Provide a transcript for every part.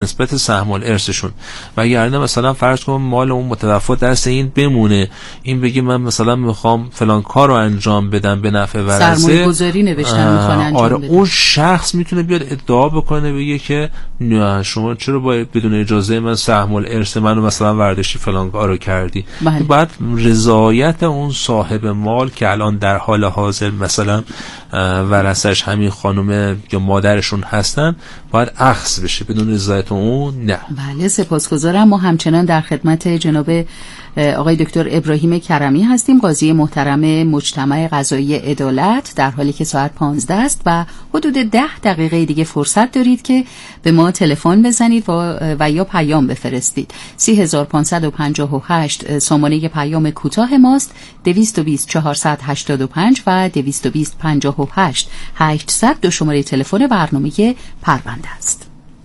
نسبت سهم الارثشون. وگرنه مثلا فرض کن مال اون متوفی دست این بمونه، این بگه من مثلا میخوام فلان کار رو انجام بدم به نفع ورثه، سرمایه‌گذاری نوشتن میخوان انجام بدن. اون شخص میتونه بیاد ادعا بکنه بگه که نه شما چرا باید بدون اجازه من سهم الارث منو مثلا ورداشتی فلان کارو کردی. بعد رضایت اون صاحب مال که الان در حال حاضر مثلا ورثش همین خانم یا مادرشون هستن باید اخذ بشه، بدون رضایت اون نه. بله سپاسگزارم. ما همچنان در خدمت جناب آقای دکتر ابراهیم کرمی هستیم، قاضی محترم مجتمع قضایی عدالت، در حالی که ساعت 15 است و حدود 10 دقیقه دیگه فرصت دارید که به ما تلفن بزنید و یا پیام بفرستید. 3558 شماره پیام کوتاه ماست، 220 485 و 220 58 800 دو شماره تلفن برنامه پرونده است.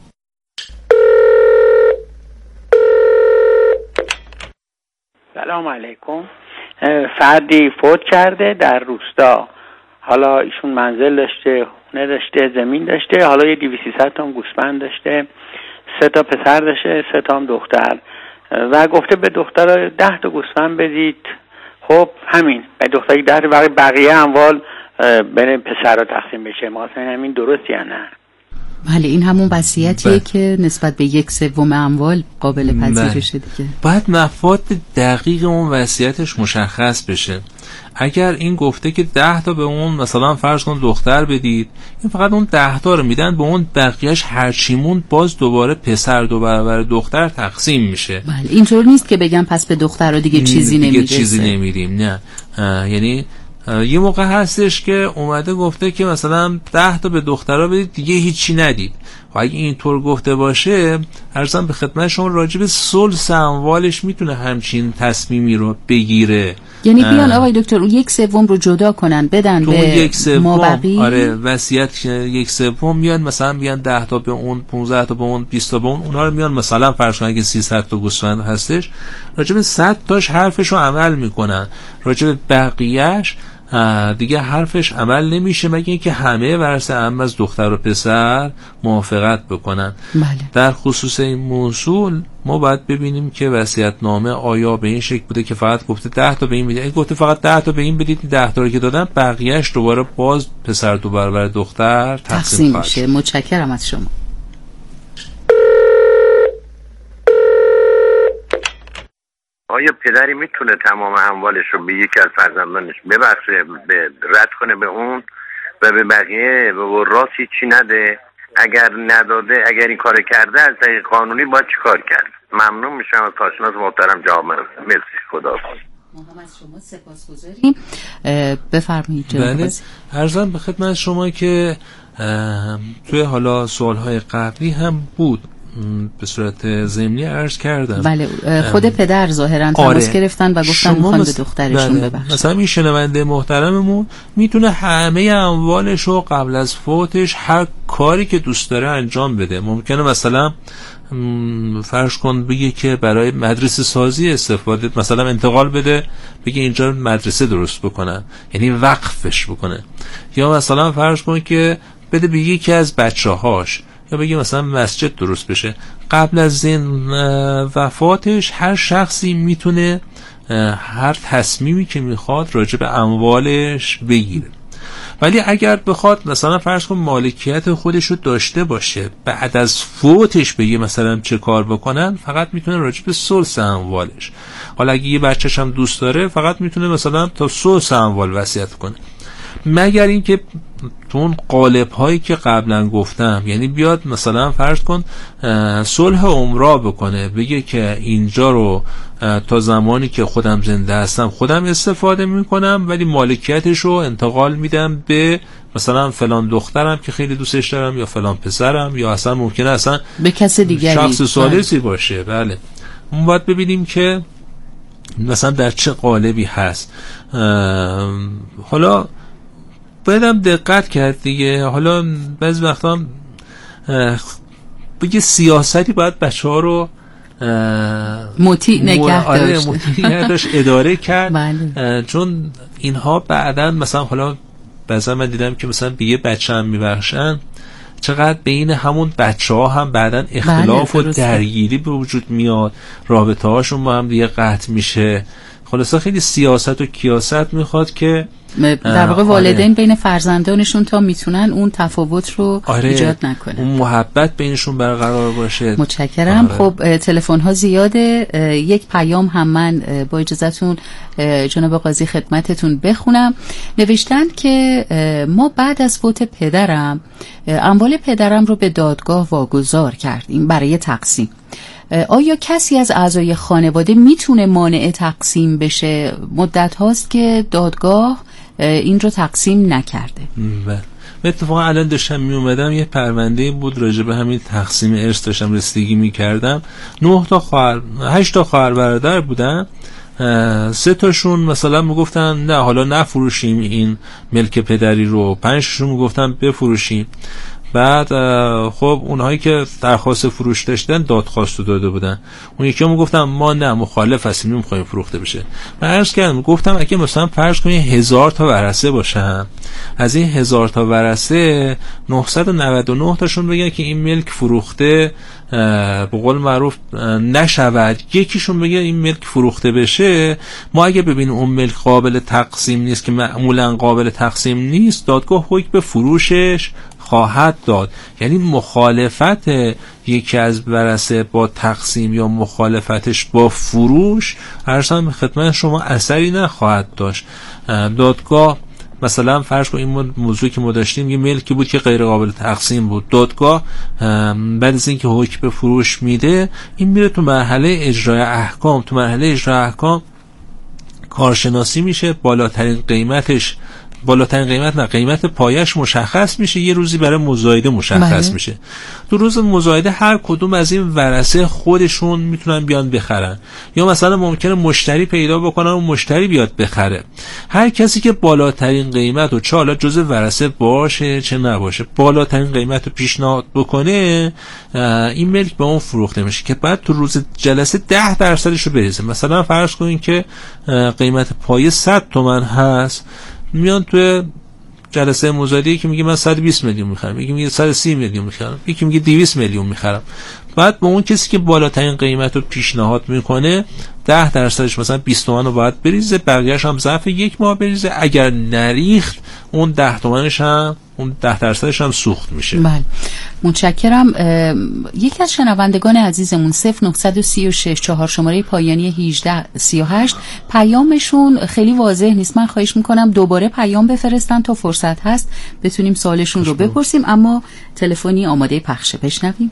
سلام علیکم. فردی فوت کرده در روستا، حالا ایشون منزل داشته، خونه داشته، زمین داشته، حالا یه 200 تا گوسفند داشته، 3 تا پسر داشته، 3 تا هم دختر، و گفته به دخترها 10 تا گوسفند بدید. خب همین به دختری 10 تا، بقیه اموال بین پسرها تقسیم بشه. مثلا همین درست یا نه؟ بله این همون وصیتیه که نسبت به 1/3 اموال قابل پذیرشه دیگه. باید مفاد دقیق اون وصیتش مشخص بشه. اگر این گفته که 10 تا به اون مثلا فرض کن دختر بدید، این فقط اون 10 تا رو میدن، به اون بقیهش هرچیمون باز دوباره پسر 2 برابر دختر تقسیم میشه. بله اینطور نیست که بگم پس به دختر رو دیگه چیزی نمیرسه، چیزی نمیدیم، نه. یعنی یه موقع هستش که اومده گفته که مثلا 10 تا به دخترها بدید دیگه هیچی ندید. و اگه اینطور گفته باشه عرضم به خدمت شما راجع به ثلث اموالش میتونه همچین تصمیمی رو بگیره. یعنی بیان آقای دکتر اون 1/3 رو جدا کنن بدن به مابقی. آره وصیت 1/3 میان مثلا بیان 10 تا به اون، 15 تا به اون، 20 تا به اون، اونها رو میان مثلا فرض کن اگه 300 تا گوسفند هستش راجع به 100 تاش حرفش رو عمل میکنن، راجع به بقیه‌اش دیگه حرفش عمل نمیشه مگه اینکه همه ورثه هم از دختر و پسر موافقت بکنن. بله. در خصوص این موضوع ما باید ببینیم که وصیت‌نامه آیا به این شکل بوده که فقط گفته 10 تا به این بدید، گفته فقط 10 تا به این بدید، 10 تا رو که دادن بقیه‌اش دوباره باز پسر 2 برابر دختر تقسیم میشه. متشکرم از شما. آیا پدری میتونه تمام اموالش رو به یکی از فرزندانش ببخشه، رد کنه به اون و به بقیه و راست هیچی نده؟ اگر نداده، اگر این کار کرده از طریق قانونی باید چی کار کرد؟ ممنون میشم از کارشناس محترم جواب من. مرسی. خدا حافظ. ما از شما سپاسگزاریم. بفرمایید جناب. بله عرضم به خدمت شما که توی حالا سوالهای قبلی هم بود به صورت ضمنی عرض کردم. بله خود پدر ظاهرا تماس گرفتن و گفتن میخوان به دخترشون ببخشن. مثلا این شنونده محترممون میتونه همه اموالش رو قبل از فوتش هر کاری که دوست داره انجام بده. ممکنه مثلا فرض کن بگه که برای مدرسه سازی استفاده مثلا انتقال بده، بگه اینجا مدرسه درست بکنن، یعنی وقفش بکنه. یا مثلا فرض کن که بده به یکی از بچه‌هاش، یا بگه مثلا مسجد درست بشه. قبل از این وفاتش هر شخصی میتونه هر تصمیمی که میخواد راجع به اموالش بگیره. ولی اگر بخواد مثلا فرض کن مالکیت خودش رو داشته باشه بعد از فوتش بگه مثلا چه کار بکنن، فقط میتونه راجع به ثلث اموالش. حالا اگه یه بچه‌ش هم دوست داره فقط میتونه مثلا تا ثلث اموال وصیت کنه، مگر اینکه تو اون قالب هایی که قبلا گفتم، یعنی بیاد مثلا فرض کن صلح عمرا بکنه، بگه که اینجا رو تا زمانی که خودم زنده هستم خودم استفاده میکنم ولی مالکیتش رو انتقال میدم به مثلا فلان دخترم که خیلی دوستش دارم، یا فلان پسرم، یا اصلا ممکنه اصلا به کس دیگری، شخص ثالثی باشه. بله ما باید ببینیم که مثلا در چه قالبی هست. حالا بایدم دقت کرد دیگه. حالا بعضی وقتا بگه سیاستی باید بچه ها رو مطیع نگه داشت اداره کرد. چون اینها بعداً مثلا حالا بعضا من دیدم که مثلا به یه بچه هم میبخشن چقدر بین همون بچه‌ها هم بعدن اختلاف و درگیری به وجود میاد، رابطه هاشون با هم دیگه قطع میشه. خلاصه خیلی سیاست و کیاست میخواد که در واقع والدین بین فرزندانشون تا میتونن اون تفاوت رو ایجاد نکنن، اون محبت بینشون برقرار باشه. متشکرم. خب تلفن ها زیاده، یک پیام هم من با اجازهتون جناب قاضی خدمتتون بخونم. نوشتن که ما بعد از فوت پدرم اموال پدرم رو به دادگاه واگذار کردیم برای تقسیم. آیا کسی از اعضای خانواده میتونه مانع تقسیم بشه؟ مدت هاست که دادگاه این رو تقسیم نکرده. اتفاقا الان داشتم می اومدم یه پرونده بود راجع به همین تقسیم ارث داشتم رسیدگی می کردم. 8 تا خواهر برادر بودن، 3 تاشون مثلا میگفتن نه حالا نفروشیم این ملک پدری رو، 5 تاشون میگفتن بفروشیم. بعد خب اونهایی که درخواست فروش داشتن دادخواست رو داده بودن، اون یکی هم گفتم ما نه مخالف هستیم نمیخوایم فروخته بشه. من عرض کردم گفتم اگه مثلا فرض کنید 1000 تا ورثه باشن، از این 1000 تا ورثه 999 تاشون بگن که این ملک فروخته به قول معروف نشود، یکیشون بگه این ملک فروخته بشه، ما اگه ببینیم اون ملک قابل تقسیم نیست که معمولا قابل تقسیم نیست، دادگاه حکم به فروشش خواهد داد. یعنی مخالفت یکی از ورثه با تقسیم یا مخالفتش با فروش ارسان به خدمت شما اثری نخواهد داشت. دادگاه مثلا فرض کن این موضوعی که ما داشتیم یه ملکی بود که غیر قابل تقسیم بود، دادگاه بعد از اینکه حکم به فروش میده این میره تو مرحله اجرای احکام، تو مرحله اجرای احکام کارشناسی میشه، بالاترین قیمت نه قیمت پایش مشخص میشه، یه روزی برای مزایده مشخص میشه. تو روز مزایده هر کدوم از این ورثه خودشون میتونن بیان بخرن، یا مثلا ممکنه مشتری پیدا بکنن و مشتری بیاد بخره. هر کسی که بالاترین قیمت و چه حالا جزء ورثه باشه چه نباشه بالاترین قیمت رو پیشنهاد بکنه این ملک به اون فروخته میشه که بعد تو روز جلسه 10% رو بریزه. مثلا فرض کنین که قیمت پایه 100 تومن هست، میان تو جلسه مزایده که میگه من 120 میلیون میخرم، یکی میگه 130 میلیون میخرم، یکی میگه 200 میلیون میخرم. بعد با اون کسی که بالاترین قیمت رو پیشنهاد میکنه 10% مثلا 20 تومن رو باید بریزه، بقیه‌اش هم ظرف 1 ماه بریزه. اگر نریخت اون 10 تومنش هم اون 10% هم سوخت میشه. بله متشکرم. یکی از شنوندگان عزیزمون 0936 4 شماره پایانی 1838 پیامشون خیلی واضح نیست، من خواهش میکنم دوباره پیام بفرستن تا فرصت هست بتونیم سوالشون رو بپرسیم، اما تلفنی آماده پخشه. بشنویم.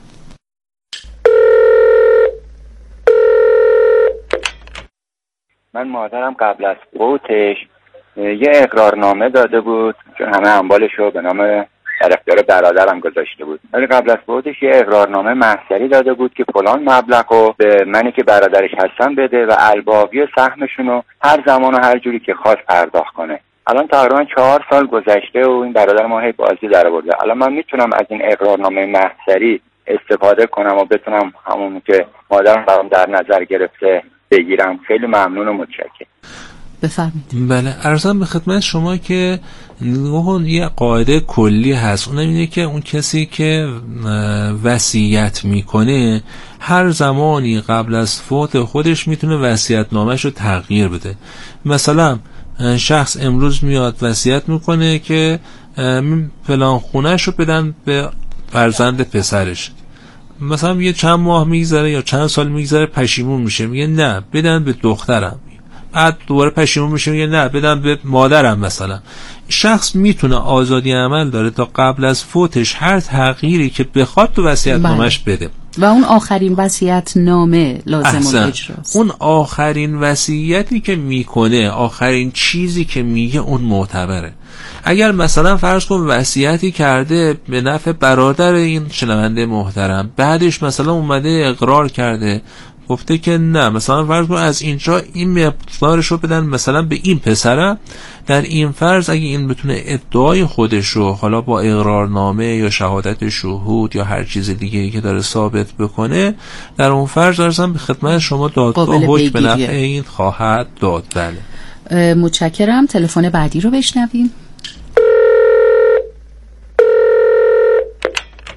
من مادرم قبل از فوتش یه اقرارنامه داده بود چون همه اموالش رو به نام در اختیار برادرم گذاشته بود، ولی قبل از فوتش یه اقرارنامه محضری داده بود که فلان مبلغ رو به منی که برادرش هستم بده و الباقی سهمشون رو هر زمان و هر جوری که خواست پرداخت کنه. الان تقریبا 4 سال گذشته و این برادر ما هی بازی در آورده. الان من میتونم از این اقرارنامه محضری استفاده کنم و بتونم همون که مادرم برام در نظر گرفته بگیرم؟ خیلی ممنون و متشکرم. بفرمایید. بله عرضم به خدمت شما که یه قاعده کلی هست، اونم اینه که اون کسی که وصیت میکنه هر زمانی قبل از فوت خودش میتونه وصیت‌نامه‌ش رو تغییر بده. مثلا شخص امروز میاد وصیت میکنه که فلان خونه‌ش رو بدن به فرزند پسرش، مثلا یه چند ماه میگذره یا چند سال میگذره پشیمون میشه میگه نه بدن به دخترم، بعد دوباره پشیمون میشه میگه نه بدن به مادرم. مثلا شخص میتونه آزادی عمل داره تا قبل از فوتش هر تغییری که بخواد تو وصیت‌نامه‌اش بده و اون آخرین وصیت‌نامه لازم اجراست. اون آخرین وصیتی که میکنه، آخرین چیزی که میگه اون معتبره. اگر مثلا فرض کن وصیتی کرده به نفع برادر این شنونده محترم، بعدش مثلا اومده اقرار کرده گفته که نه مثلا فرض کن از اینجا این مقدارش رو بدن مثلا به این پسرم، در این فرض اگه این بتونه ادعای خودش رو حالا با اقرارنامه یا شهادت شهود یا هر چیز دیگه‌ای که داره ثابت بکنه، در اون فرض ارزم به خدمت شما دادگاه حکم به نفع این خواهد داد. بله متشکرم. تلفن بعدی رو بشنویم.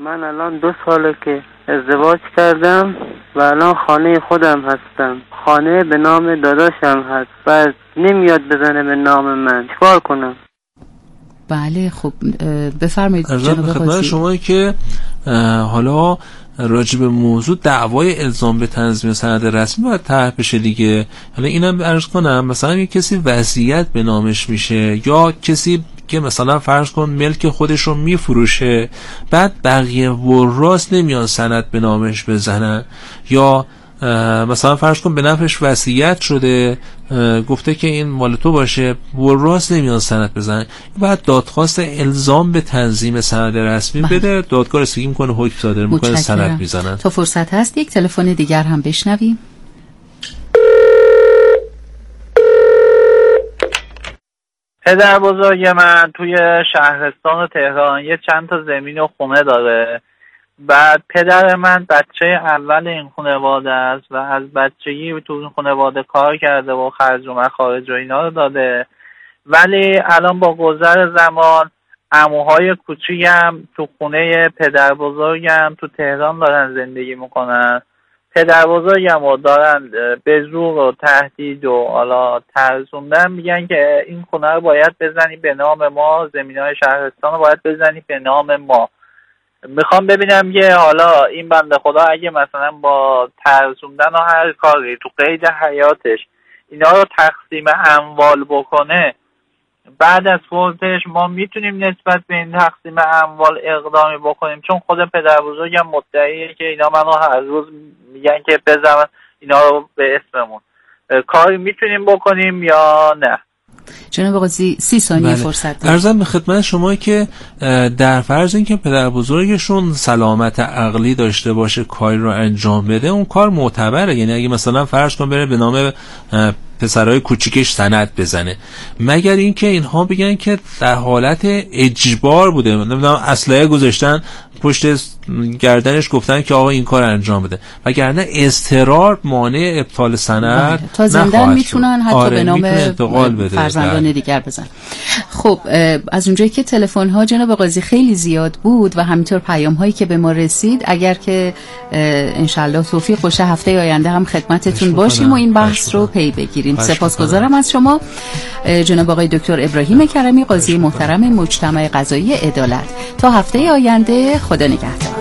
من الان 2 ساله که ازدواج کردم و الان خانه خودم هستم. خانه به نام داداشم هست، بعد نمیاد بزنه به نام من. چیکار کنم؟ بله خب بفرمایید جناب قاضی. شما که حالا راجب موضوع دعوای الزام به تنظیم سند رسمی باید طرح بشه دیگه. حالا اینم عرض کنم مثلا یک کسی وصیت به نامش میشه یا کسی که مثلا فرض کن ملک خودش رو میفروشه، بعد بقیه وراث نمیان سند به نامش بزنن، یا مثلا فرض کن به نفعش وصیت شده گفته که این مال تو باشه، وراث نمیان سند بزنن، بعد دادخواست الزام به تنظیم سند رسمی بده، دادگاه رسیدگی میکنه، حکم صادر میکنه، سند میزنن. تا فرصت هست یک تلفن دیگر هم بشنویم. پدر بزرگ من توی شهرستان تهران یه چند تا زمین و خونه داره. بعد پدر من بچه اول این خانواده است و از بچگی تو این خانواده کار کرده و خرج و مخارج و اینا رو داده، ولی الان با گذر زمان عموهای کوچیکم تو خونه پدر بزرگم تو تهران دارن زندگی میکنن. پدر بزرگم رو دارن به زور و تهدید و حالا ترسوندن، میگن که این خونه رو باید بزنی به نام ما، زمینهای شهرستان رو باید بزنی به نام ما. میخوام ببینم که حالا این بنده خدا اگه مثلا با ترسوندن و هر کاری تو قید حیاتش اینا رو تقسیم اموال بکنه، بعد از فوتش ما میتونیم نسبت به این تقسیم اموال اقدامی بکنیم؟ چون خود پدر بزرگم مدعیه که اینا منو هر روز میگن که بزنن اینا رو به اسممون. کاری میتونیم بکنیم یا نه؟ جناب قاضی 30 ثانیه فرصت دارم. عرضم به خدمت شما که در فرض اینکه پدر بزرگشون سلامت عقلی داشته باشه کاری رو انجام بده، اون کار معتبره. یعنی اگه مثلا فرض کن بره به نام پسرای کوچیکش سند بزنه، مگر اینکه اینها بگن که در حالت اجبار بوده، نمیدونم اسلحه گذاشتن پشت گردنش گفتن که آقا این کار انجام بده، وگرنه اضطرار مانع ابطال سند تا زندان میتونن حتی به نام فرزندان بده. دیگر بزن. خب از اونجایی که تلفن ها جناب قاضی خیلی زیاد بود و همینطور پیام هایی که به ما رسید، اگر که انشالله توفیق باشه هفته آینده هم خدمتتون باشیم و این بحث رو پی بگیریم. سپاسگزارم از شما جناب آقای دکتر ابراهیم کرمی، قاضی محترم مجتمع قضایی عدالت. تا هفته آینده، خدا نگهدار.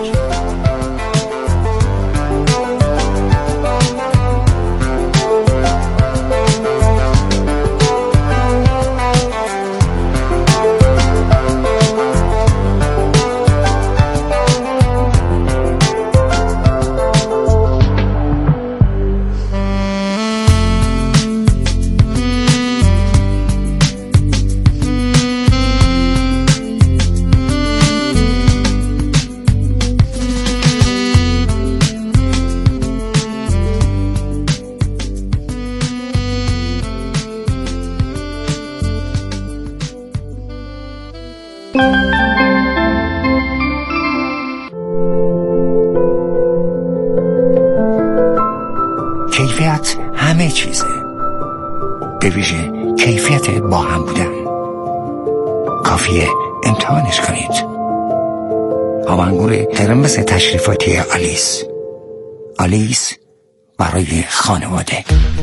کیفیت همه چیزه، به ویژه کیفیت با هم بودن. کافیه امتحانش کنید. آبانگور قرمز تشریفاتی آلیس. آلیس برای خانواده.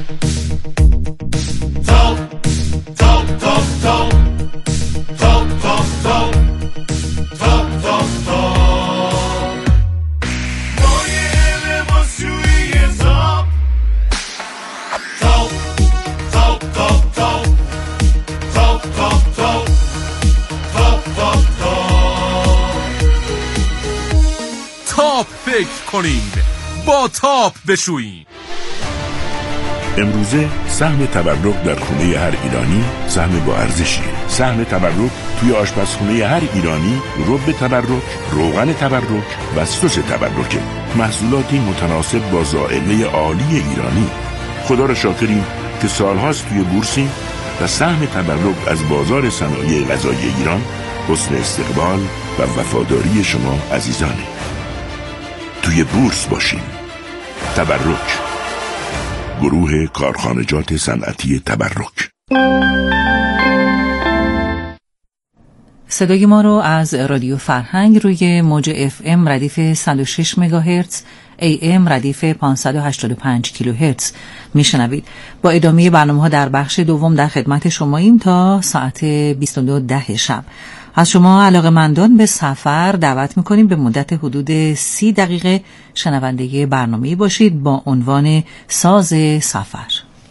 فکر کنیم، با تاپ بشوییم. امروزه سهم تبرک در خونه هر ایرانی سهم با ارزشیه. سهم تبرک توی آشپزخونه هر ایرانی رب تبرک، روغن تبرک و سس تبرکه. محصولاتی متناسب با ذائقه عالی ایرانی. خدا را شاکریم که سالهاست توی بورسیم و سهم تبرک از بازار صنایع غذایی ایران حسن استقبال و وفاداری شما عزیزانه. توی بورس باشیم. تبرک، گروه کارخانجات صنعتی تبرک. صدای ما رو از رادیو فرهنگ روی موج FM ردیف 106 مگاهرتز، AM ردیف 585 کیلوهرتز میشنوید. با ادامه برنامه‌ها در بخش دوم در خدمت شماییم تا ساعت 22:10 شب. از شما علاقه‌مندان به سفر دعوت می‌کنیم به مدت حدود 30 دقیقه شنونده برنامه‌ای باشید با عنوان ساز سفر.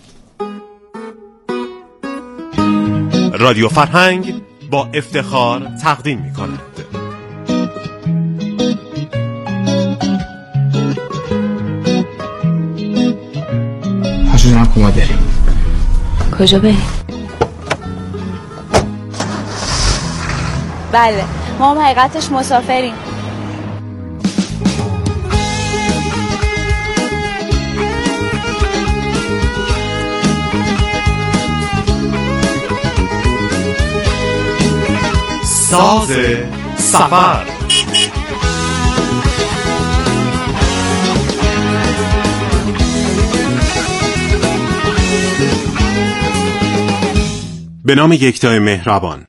رادیو فرهنگ با افتخار تقدیم می‌کند. پاشو جناب کما بریم. کجا بریم؟ بله ما هم حقیقتش مسافریم. ساز سفر. به نام یکتای مهربان.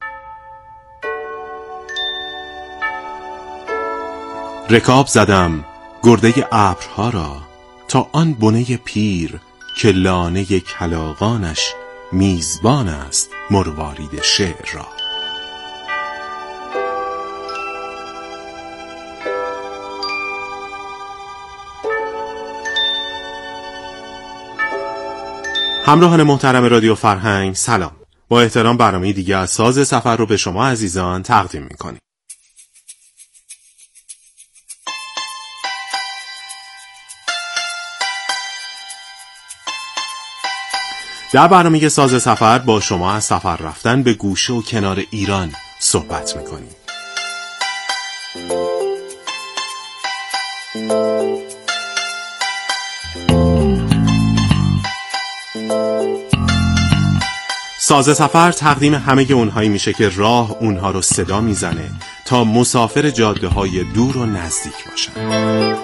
رکاب زدم گرده ابرها را تا آن بنه پیر که لانه کلاغانش میزبان است مروارید شعر را. همراهان محترم رادیو فرهنگ سلام. با احترام برنامه دیگه از ساز سفر رو به شما عزیزان تقدیم می‌کنیم. در برنامه ساز سفر با شما از سفر رفتن به گوشه و کنار ایران صحبت می‌کنیم. ساز سفر تقدیم همه اونهایی میشه که راه اونها رو صدا میزنه تا مسافر جاده های دور و نزدیک باشن.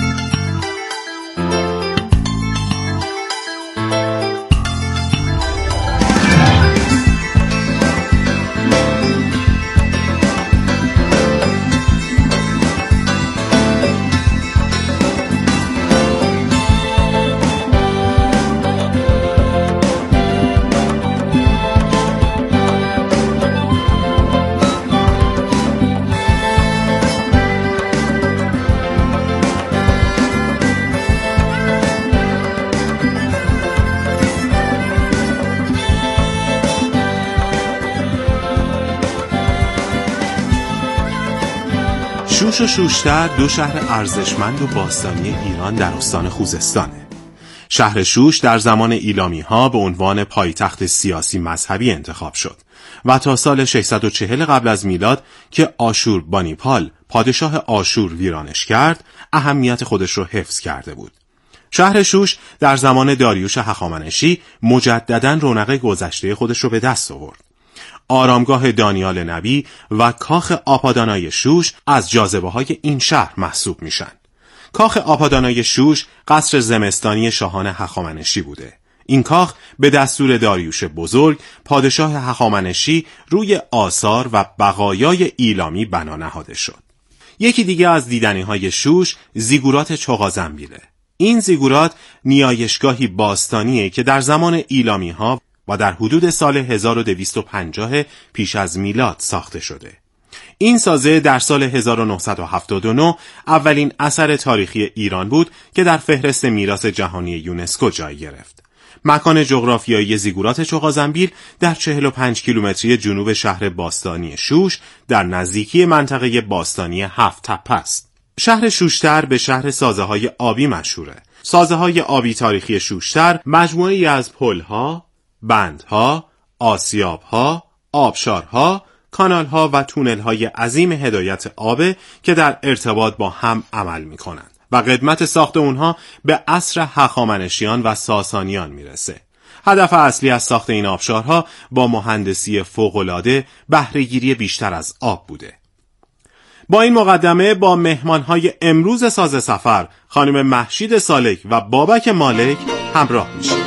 شوش و شوشتر دو شهر ارزشمند و باستانی ایران در استان خوزستانه. شهر شوش در زمان ایلامی ها به عنوان پایتخت سیاسی مذهبی انتخاب شد و تا سال 640 قبل از میلاد که آشوربانیپال پادشاه آشور ویرانش کرد اهمیت خودش رو حفظ کرده بود. شهر شوش در زمان داریوش هخامنشی مجدداً رونق گذشته خودش رو به دست آورد. آرامگاه دانیال نبی و کاخ آپادانای شوش از جاذبه‌های این شهر محسوب میشن. کاخ آپادانای شوش قصر زمستانی شاهان هخامنشی بوده. این کاخ به دستور داریوش بزرگ پادشاه هخامنشی روی آثار و بقایای ایلامی بنا نهاده شد. یکی دیگه از دیدنی‌های شوش زیگورات چغازنبیله. این زیگورات نیایشگاهی باستانیه که در زمان ایلامی‌ها و در حدود سال 1250 پیش از میلاد ساخته شده. این سازه در سال 1979 اولین اثر تاریخی ایران بود که در فهرست میراث جهانی یونسکو جای گرفت. مکان جغرافیایی زیگورات چغازنبیل در 45 کیلومتری جنوب شهر باستانی شوش در نزدیکی منطقه باستانی هفت تپه است. شهر شوشتر به شهر سازه‌های آبی مشهوره. سازه‌های آبی تاریخی شوشتر مجموعه‌ای از پل‌ها، بندها، آسیابها، آبشارها، کانالها و تونل‌های عظیم هدایت آب که در ارتباط با هم عمل می‌کنند و قدمت ساخت اونها به عصر هخامنشیان و ساسانیان میرسه. هدف اصلی از ساخت این آبشارها با مهندسی فوق‌العاده بهره‌گیری بیشتر از آب بوده. با این مقدمه با مهمان‌های امروز ساز سفر خانم مهشید سالک و بابک مالک همراه میشیم.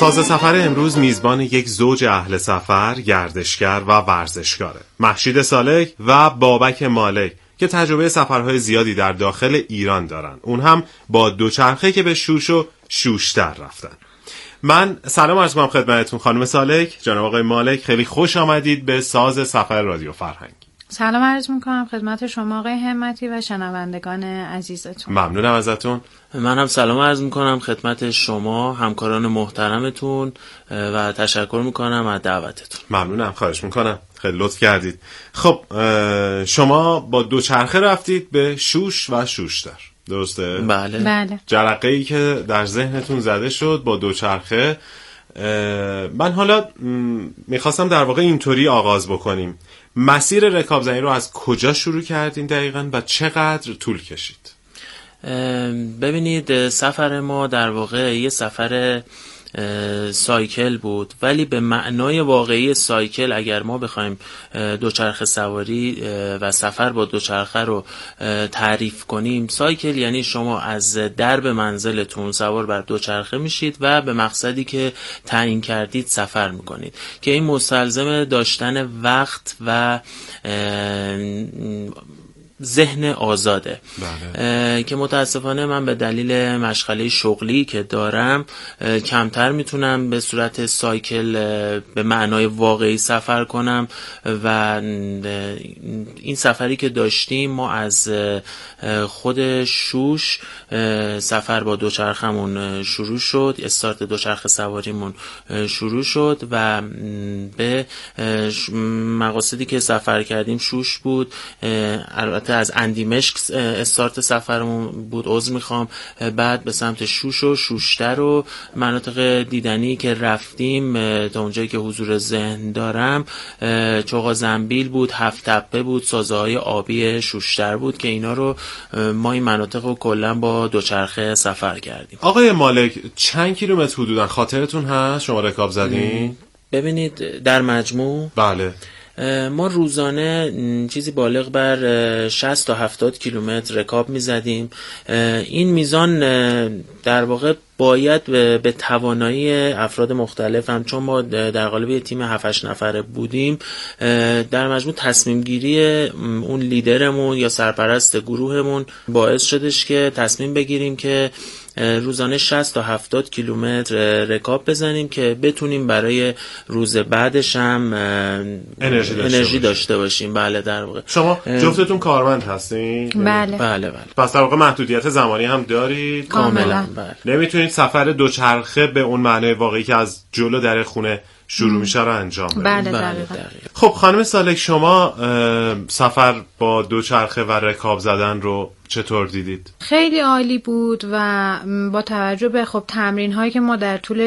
ساز سفر امروز میزبان یک زوج اهل سفر، گردشگر و ورزشکاره. مهشید سالک و بابک مالک که تجربه سفرهای زیادی در داخل ایران دارن. اون هم با دوچرخه که به شوش و شوشتر رفتن. من سلام عرض می‌کنم خدمتتون خانم سالک، جناب آقای مالک، خیلی خوش آمدید به ساز سفر رادیو فرهنگ. سلام عرض میکنم خدمت شما آقای همتی و شنوندگان عزیزتون. ممنونم ازتون. من هم سلام عرض میکنم خدمت شما همکاران محترمتون و تشکر میکنم از دعوتتون. ممنونم، خواهش میکنم، خیلی لطف کردید. خب شما با دوچرخه رفتید به شوش و شوشتر، درسته؟ بله. جرقه‌ای که در ذهنتون زده شد با دوچرخه. من حالا میخواستم در واقع اینطوری آغاز بکنیم. مسیر رکابزنی رو از کجا شروع کردین دقیقاً و چقدر طول کشید؟ ببینید، سفر ما در واقع یه سفر سایکل بود، ولی به معنای واقعی سایکل اگر ما بخوایم دوچرخه سواری و سفر با دوچرخه رو تعریف کنیم، سایکل یعنی شما از درب منزلتون سوار بر دوچرخه میشید و به مقصدی که تعیین کردید سفر میکنید، که این مستلزم داشتن وقت و ذهن آزاده. بله. که متاسفانه من به دلیل مشغله شغلی که دارم کمتر میتونم به صورت سایکل به معنای واقعی سفر کنم و این سفری که داشتیم ما از خود شوش سفر با دوچرخمون شروع شد، استارت دوچرخه سواریمون شروع شد و به مقاصدی که سفر کردیم شوش بود. البته از اندیمشک استارت سفرمون بود، عذر میخوام. بعد به سمت شوش و شوشتر و مناطق دیدنی که رفتیم تا اونجایی که حضور ذهن دارم، چوغا زنبیل بود، هفت تپه بود، سازه های آبی شوشتر بود که اینا رو ما این مناطق رو کلا با دوچرخه سفر کردیم. آقای مالک چند کیلومتر حدوداً خاطرتون هست شما رکاب زدین؟ ببینید در مجموع بله ما روزانه چیزی بالغ بر 60 تا 70 کیلومتر رکاب می‌زدیم. این میزان در واقع باید به توانایی افراد مختلف هم، چون ما در قالب یه تیم 7-8 نفره بودیم، در مجموع تصمیم گیری اون لیدرمون یا سرپرست گروهمون باعث شدش که تصمیم بگیریم که روزانه 60 تا 70 کیلومتر رکاب بزنیم که بتونیم برای روز بعدش هم انرژی داشته باشیم. بله در واقع. شما جفتتون کارمند هستین؟ بله. پس در واقع محدودیت زمانی هم دارید؟ کاملا. نمیتونید سفر دوچرخه به اون معنای واقعی که از جلو در خونه شروع میشه رو انجام بدید. بله. خب خانم سالک، شما سفر با دوچرخه و رکاب زدن رو چطور دیدید؟ خیلی عالی بود و با توجه به خب تمرین هایی که ما در طول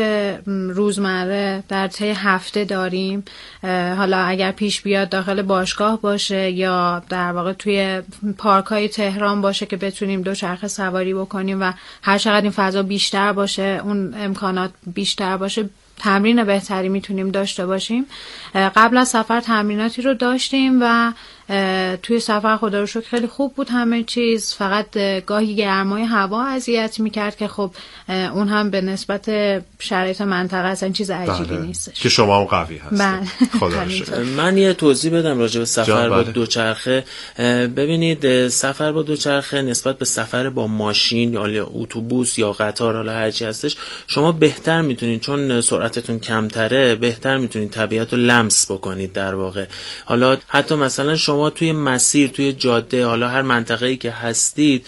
روزمره در طی هفته داریم، حالا اگر پیش بیاد داخل باشگاه باشه یا در واقع توی پارک های تهران باشه که بتونیم دوچرخه سواری بکنیم و هر چقدر این فضا بیشتر باشه، اون امکانات بیشتر باشه، تمرین بهتری میتونیم داشته باشیم. قبل از سفر تمریناتی رو داشتیم و توی سفر خدا رو شکر خیلی خوب بود همه چیز، فقط گاهی گرمای هوا اذیت میکرد که خب اون هم به نسبت شرایط منطقه اصلا چیز عجیبی نیستش. که شما هم قوی هستید. خدا رو شکر. من یه توضیح بدم راجع به سفر با دوچرخه. ببینید، سفر با دوچرخه نسبت به سفر با ماشین یا اتوبوس یا قطار، حالا هر چی هستش، شما بهتر میتونید، چون سرعتتون کمتره، بهتر میتونید طبیعت رو لمس بکنید در واقع. حالا حتی مثلا شما توی مسیر، توی جاده، حالا هر منطقه‌ای که هستید،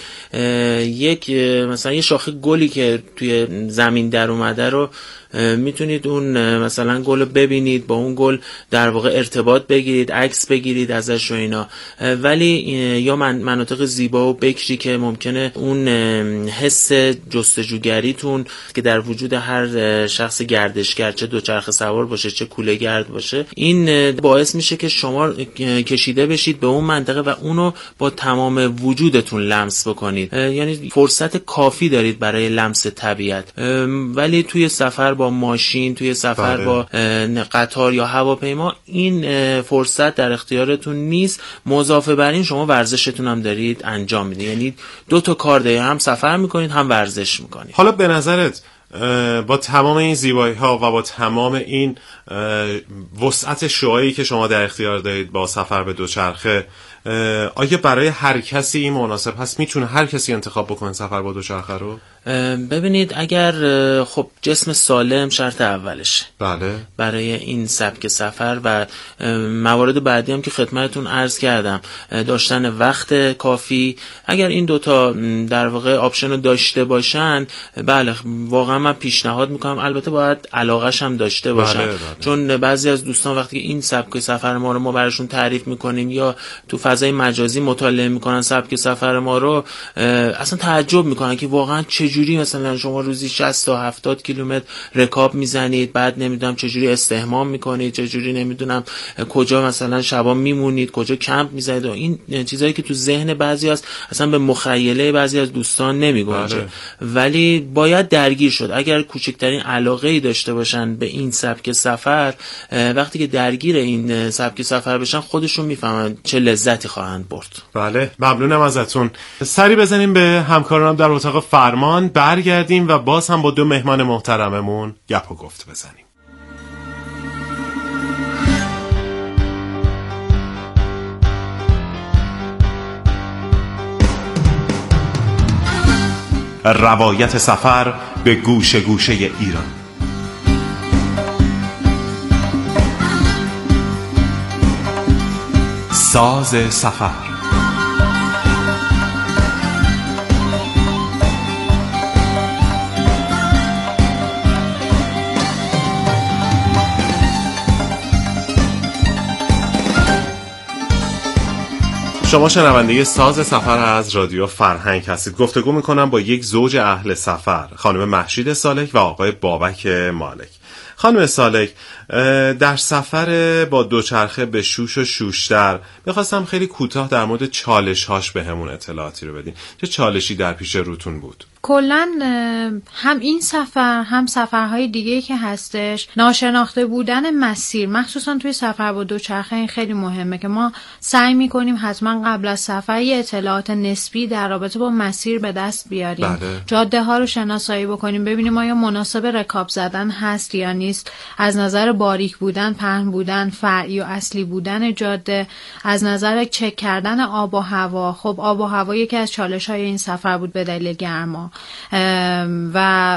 یک مثلا یه شاخه گلی که توی زمین در اومده رو میتونید اون مثلا گل رو ببینید، با اون گل در واقع ارتباط بگیرید، عکس بگیرید ازش و اینا. ولی یا مناطق زیبا و بکری که ممکنه اون حس جستجوگریتون که در وجود هر شخص گردشگر، چه دوچرخه سوار باشه چه کوله گرد باشه، این باعث میشه که شما کشیده بشید به اون منطقه و اونو با تمام وجودتون لمس بکنید. یعنی فرصت کافی دارید برای لمس طبیعت. ولی توی سفر با ماشین، توی سفر با قطار یا هواپیما این فرصت در اختیارتون نیست. مضافه بر این شما ورزشتون هم دارید انجام میدید، یعنی دو تا کار دارید، هم سفر میکنید هم ورزش میکنید. حالا به نظرت با تمام این زیبایی ها و با تمام این وسعت شعاعی که شما در اختیار دارید با سفر به دوچرخه، آیا برای هر کسی این مناسب هست؟ میتونه هر کسی انتخاب بکنه سفر با دوچرخه رو؟ ببینید، اگر خب جسم سالم شرط اولشه بله برای این سبک سفر و موارد بعدی هم که خدمتتون عرض کردم، داشتن وقت کافی، اگر این دوتا در واقع آپشن رو داشته باشن، بله واقعا من پیشنهاد میکنم. البته باید علاقه‌ش هم داشته باشن. بله. چون بعضی از دوستان وقتی که این سبک سفر ما رو ما براشون تعریف میکنیم یا تو فضای مجازی مطالعه میکنن سبک سفر ما رو، اصلا تعجب میکنن که واقعا چجوری مثلا شما روزی 60 تا 70 کیلومتر رکاب میزنید، بعد نمیدونم چجوری استحمام میکنید، چجوری نمیدونم کجا مثلا شبا میمونید، کجا کمپ میزنید، و این چیزایی که تو ذهن بعضی از اصلا به مخیله بعضی از دوستان نمیگنجه. ولی باید درگیر شد. اگر کوچکترین علاقه‌ای داشته باشن به این سبک سفر، وقتی که درگیر این سبک سفر بشن خودشون میفهمن چه لذتی خواهند برد. بله، ممنونم ازتون. سری بزنیم به همکارانم در اتاق فرمان، برگردیم و باز هم با دو مهمان محترممون گپ و گفت بزنیم. روایت سفر به گوشه گوشه ایران. ساز سفر. شما شنونده ساز سفر از رادیو فرهنگ هستید. گفتگو میکنم با یک زوج اهل سفر، خانم مهشید سالک و آقای بابک مالک. خانم سالک، در سفر با دوچرخه به شوش و شوشتر میخواستم خیلی کوتاه در مورد چالش هاش به همون اطلاعاتی رو بدین. چه چالشی در پیش روتون بود؟ کلاً هم این سفر هم سفرهای دیگه‌ای که هستش، ناشناخته بودن مسیر، مخصوصا توی سفر با دوچرخه این خیلی مهمه که ما سعی می‌کنیم حتما قبل از سفر یه اطلاعات نسبی در رابطه با مسیر به دست بیاریم. بله. جاده ها رو شناسایی بکنیم، ببینیم آیا مناسب رکاب زدن هست یا نیست، از نظر باریک بودن، پهن بودن، فرعی و اصلی بودن جاده، از نظر چک کردن آب و هوا. خب آب و هوا یکی از چالش‌های این سفر بود به دلیل گرما و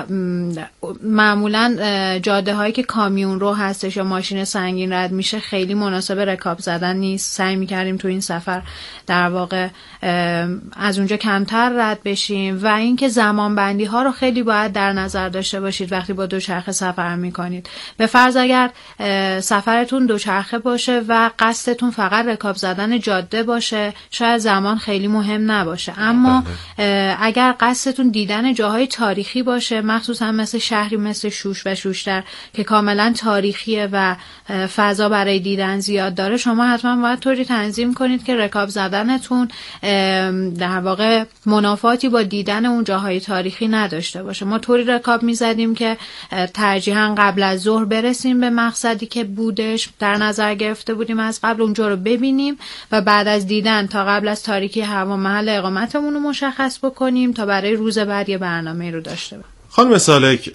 معمولا جاده هایی که کامیون رو هستش یا ماشین سنگین رد میشه خیلی مناسب رکاب زدن نیست. سعی میکردیم تو این سفر در واقع از اونجا کمتر رد بشیم و اینکه زمان بندی ها رو خیلی باید در نظر داشته باشید وقتی با دوچرخه سفر میکنید. به فرض اگر سفرتون دوچرخه باشه و قصدتون فقط رکاب زدن جاده باشه، شاید زمان خیلی مهم نباشه، اما اگر قصدتون دیدن جاهای تاریخی باشه، مخصوصا مثل شهری مثل شوش و شوشتر که کاملا تاریخیه و فضا برای دیدن زیاد داره، شما حتما باید طوری تنظیم کنید که رکاب زدنتون در واقع منافاتی با دیدن اون جاهای تاریخی نداشته باشه. ما طوری رکاب میزدیم که ترجیحاً قبل از ظهر برسیم به مقصدی که بودش در نظر گرفته بودیم، از قبل اونجا رو ببینیم و بعد از دیدن تا قبل از تاریکی هوا محل اقامتمون رو مشخص بکنیم تا برای روز بعد یه برنامه رو داشته باشیم. خانم سالک،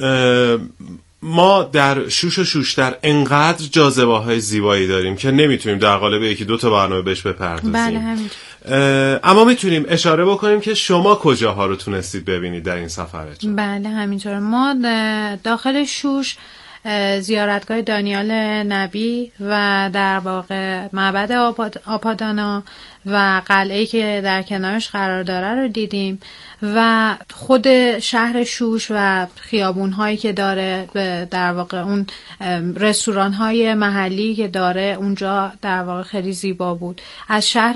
ما در شوش و شوشتر انقدر جاذبه های زیبایی داریم که نمیتونیم در قالب یکی دو تا برنامه بهش بپردازیم. بله همین. اما میتونیم اشاره بکنیم که شما کجاها رو تونستید ببینید در این سفرتون؟ بله همینطور. ما داخل شوش زیارتگاه دانیال نبی و در واقع معبد آپادانا و قلعه‌ای که در کنارش قرار داره رو دیدیم و خود شهر شوش و خیابون‌هایی که داره، در واقع اون رستوران‌های محلی که داره اونجا در واقع خیلی زیبا بود. از شهر